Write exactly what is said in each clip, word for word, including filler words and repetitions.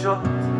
شد.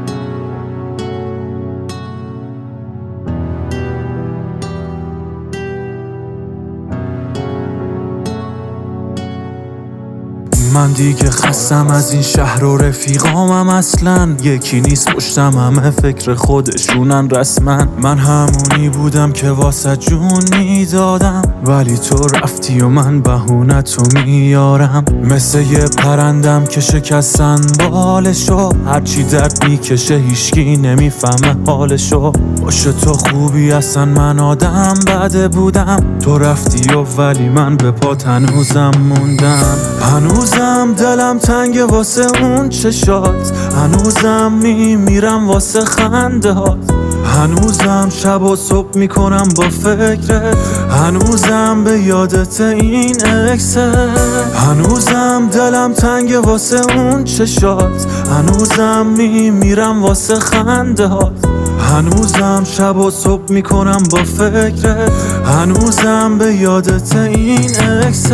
من دیگه خستم از این شهر و رفیقامم اصلا یکی نیست پشتم، همه فکر خودشونن رسما. من همونی بودم که واسه جون میدادم، ولی تو رفتی و من بهونتو میارم. مثل یه پرندم که شکستن بالشو، هرچی درد میکشه هیشکی نمیفهمه حالشو. باشه تو خوبی اصلا من آدم بده بودم، تو رفتی و ولی من به پات هنوزم موندم. هنوزم دلم تنگ واسه اون چشات، هنوزم میمیرم واسه خنده هات. هنوزم شب و صبح میکنم با فکرت، هنوزم به یادت این اکست. هنوزم دلم تنگ واسه اون چشات، هنوزم میمیرم واسه خنده هات. هنوزم شب و صبح میکنم با فکرت، هنوزم به یادت این اکست.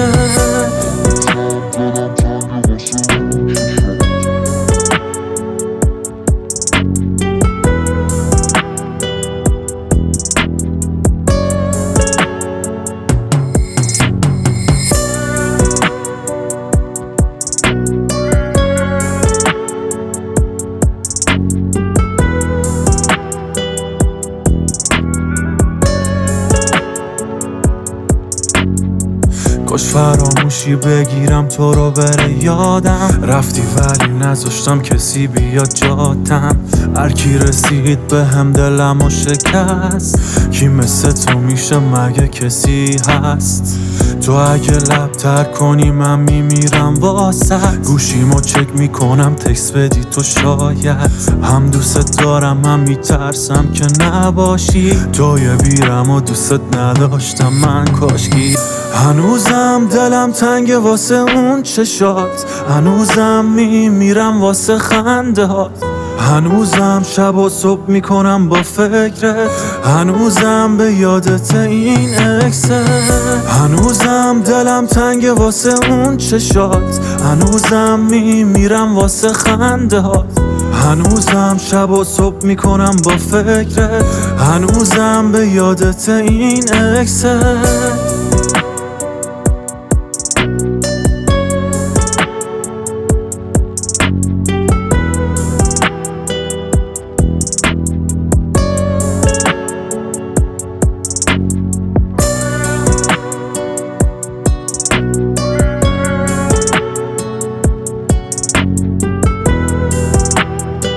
کاش فراموشی بگیرم تو رو بره یادم، رفتی ولی نذاشتم کسی بیاد جاتم. هرکی رسید به هم دلمو شکست، کی مثل تو میشه مگه کسی هست؟ تو اگه لب تر کنی من میمیرم واسه، گوشیمو چک میکنم تکس بدی تو شاید. هم دوست دارم هم میترسم که نباشی، توی بیرم و دوست نداشتم من کاشکی. هنوزم دلم تنگ واسه اون چشات، هنوزم میمیرم واسه خنده هات. هنوزم شب و صبح میکنم با فکرت، هنوزم به یادت این اکست. هنوزم دلم تنگ واسه اون چشات، هنوزم میمیرم واسه خنده هات. هنوزم شب و صبح میکنم با فکرت، هنوزم به یادت این اکست.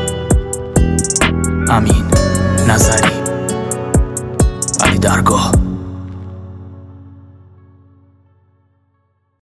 امین نظری، علی درگاه.